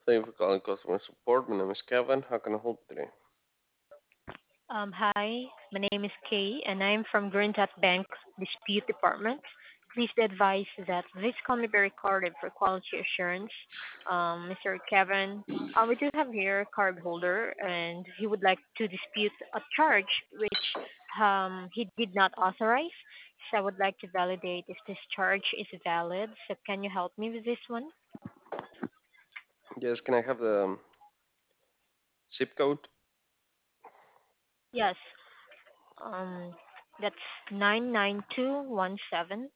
Thank you for calling customer support. My name is Kevin. How can I help you today? Hi, my name is Kay, and I'm from Green Dot Bank Dispute Department. Please be advised that this call may be recorded for quality assurance. Mr. Kevin, we do have here a card holder, and he would like to dispute a charge which he did not authorize. So I would like to validate if this charge is valid. So can you help me with this one? Yes, can I have the zip code? Yes. Um, that's 99217.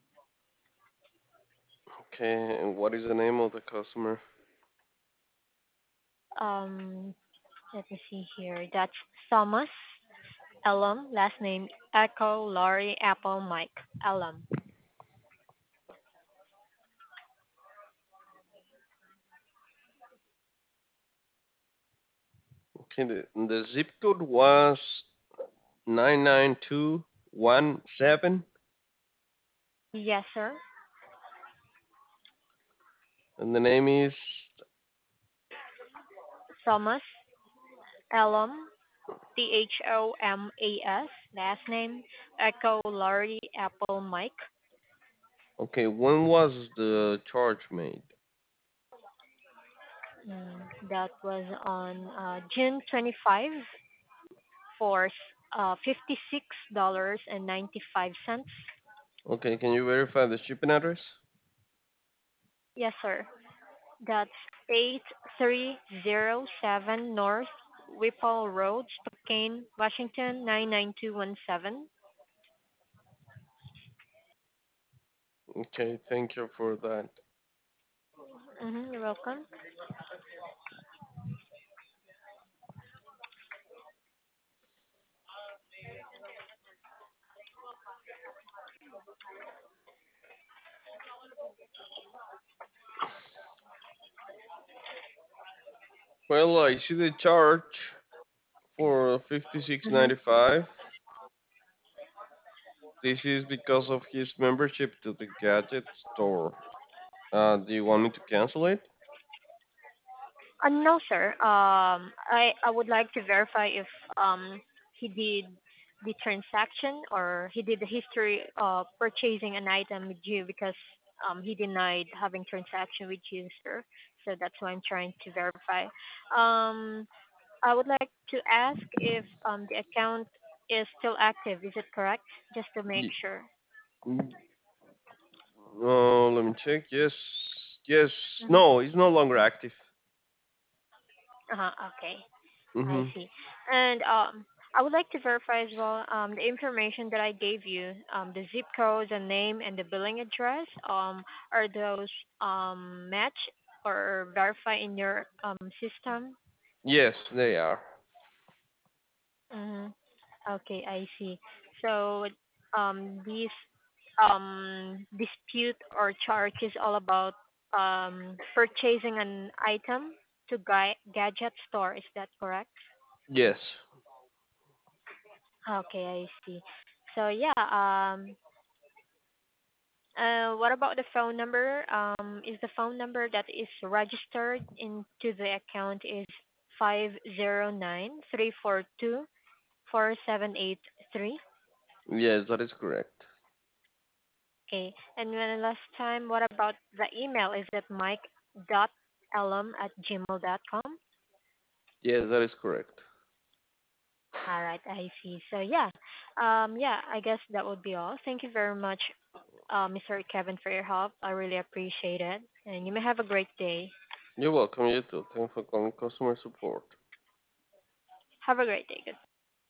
Okay, and what is the name of the customer? Um, Let me see here. That's Thomas Elam. Last name Echo Laurie Apple Mike Elam. Okay, the zip code was 99217, Yes, sir. and the name is Thomas Elam. Thomas. Last name Echo Laurie Apple Mike. okay. When was the charge made? That was on June 25 for $56.95. Okay, can you verify the shipping address? Yes, sir. That's 8307 North Whipple Road, Spokane, Washington 99217. Okay, thank you for that. You're welcome. Well, I see the charge for Mm-hmm. 56.95. This is because of his membership to the gadget store. Do you want me to cancel it? No, sir. I would like to verify if he did the transaction or he did the history of purchasing an item with you because he denied having transaction with you, sir. So that's why I'm trying to verify. Um, I would like to ask if the account is still active. Is it correct? Just to make Ye- sure. mm, let me check. Yes, yes. Mm-hmm. No, it's no longer active. Uh-huh, okay. I Hmm. see. And I would like to verify as well the information that I gave you, the zip code, the name, and the billing address. Are those match or verify in your system? Yes, they are. Mm-hmm. Okay, I see. So these dispute or charge is all about purchasing an item to gadget store. Is that correct? Yes. Okay, I see. So yeah, what about the phone number? Is the phone number that is registered into the account is 509-342-4783? Yes, that is correct. Okay, and then last time, what about the email? Is it mike.elm@gmail.com? Yes, that is correct. All right, I see. So yeah, yeah, I guess that would be all. Thank you very much, Mr. Kevin, for your help. I really appreciate it. And you may have a great day. You're welcome, you too. Thank you for calling customer support. Have a great day. Goodbye.